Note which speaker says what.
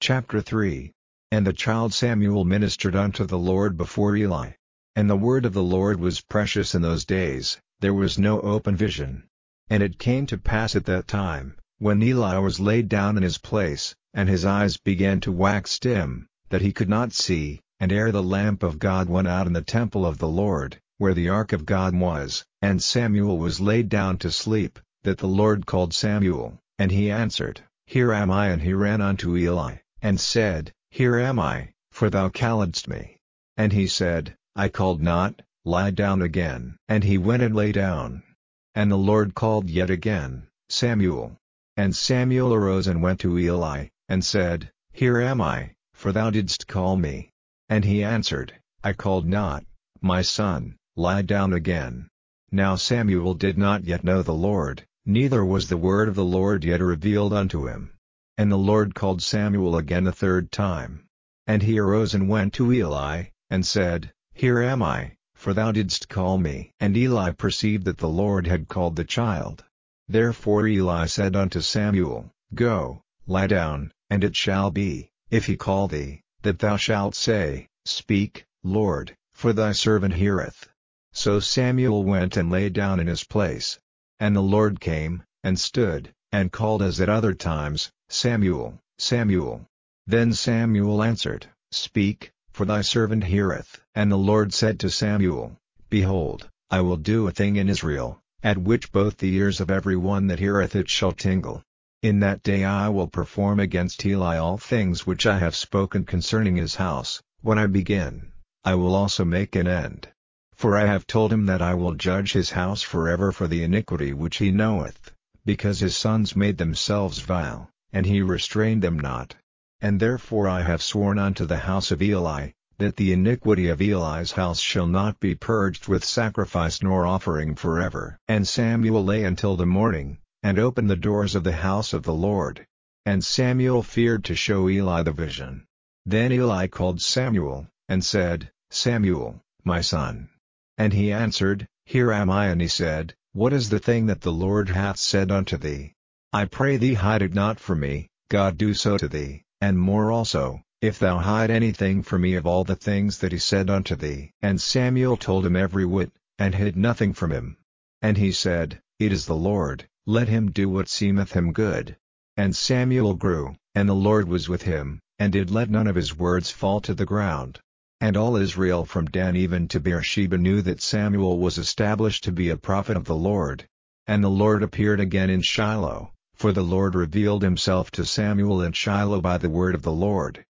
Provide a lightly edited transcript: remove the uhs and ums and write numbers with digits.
Speaker 1: Chapter 3. And the child Samuel ministered unto the Lord before Eli. And the word of the Lord was precious in those days, there was no open vision. And it came to pass at that time, when Eli was laid down in his place, and his eyes began to wax dim, that he could not see, and ere the lamp of God went out in the temple of the Lord, where the ark of God was, and Samuel was laid down to sleep, that the Lord called Samuel, and he answered, Here am I. And he ran unto Eli, and said, Here am I, for thou calledst me. And he said, I called not, lie down again. And he went and lay down. And the Lord called yet again, Samuel. And Samuel arose and went to Eli, and said, Here am I, for thou didst call me. And he answered, I called not, my son, lie down again. Now Samuel did not yet know the Lord, neither was the word of the Lord yet revealed unto him. And the Lord called Samuel again the third time. And he arose and went to Eli, and said, Here am I, for thou didst call me. And Eli perceived that the Lord had called the child. Therefore Eli said unto Samuel, Go, lie down, and it shall be, if he call thee, that thou shalt say, Speak, Lord, for thy servant heareth. So Samuel went and lay down in his place. And the Lord came, and stood, and called as at other times, Samuel, Samuel. Then Samuel answered, Speak, for thy servant heareth. And the Lord said to Samuel, Behold, I will do a thing in Israel, at which both the ears of every one that heareth it shall tingle. In that day I will perform against Eli all things which I have spoken concerning his house. When I begin, I will also make an end. For I have told him that I will judge his house forever for the iniquity which he knoweth, because his sons made themselves vile, and he restrained them not. And therefore I have sworn unto the house of Eli, that the iniquity of Eli's house shall not be purged with sacrifice nor offering forever. And Samuel lay until the morning, and opened the doors of the house of the Lord. And Samuel feared to show Eli the vision. Then Eli called Samuel, and said, Samuel, my son. And he answered, Here am I. And he said, What is the thing that the Lord hath said unto thee? I pray thee hide it not from me. God do so to thee, and more also, if thou hide anything from me of all the things that he said unto thee. And Samuel told him every whit, and hid nothing from him. And he said, It is the Lord, let him do what seemeth him good. And Samuel grew, and the Lord was with him, and did let none of his words fall to the ground. And all Israel from Dan even to Beersheba knew that Samuel was established to be a prophet of the Lord. And the Lord appeared again in Shiloh, for the Lord revealed himself to Samuel in Shiloh by the word of the Lord.